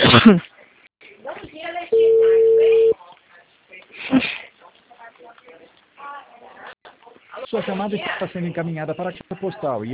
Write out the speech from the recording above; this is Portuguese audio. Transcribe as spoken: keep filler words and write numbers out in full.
Sua chamada está sendo encaminhada para a caixa postal e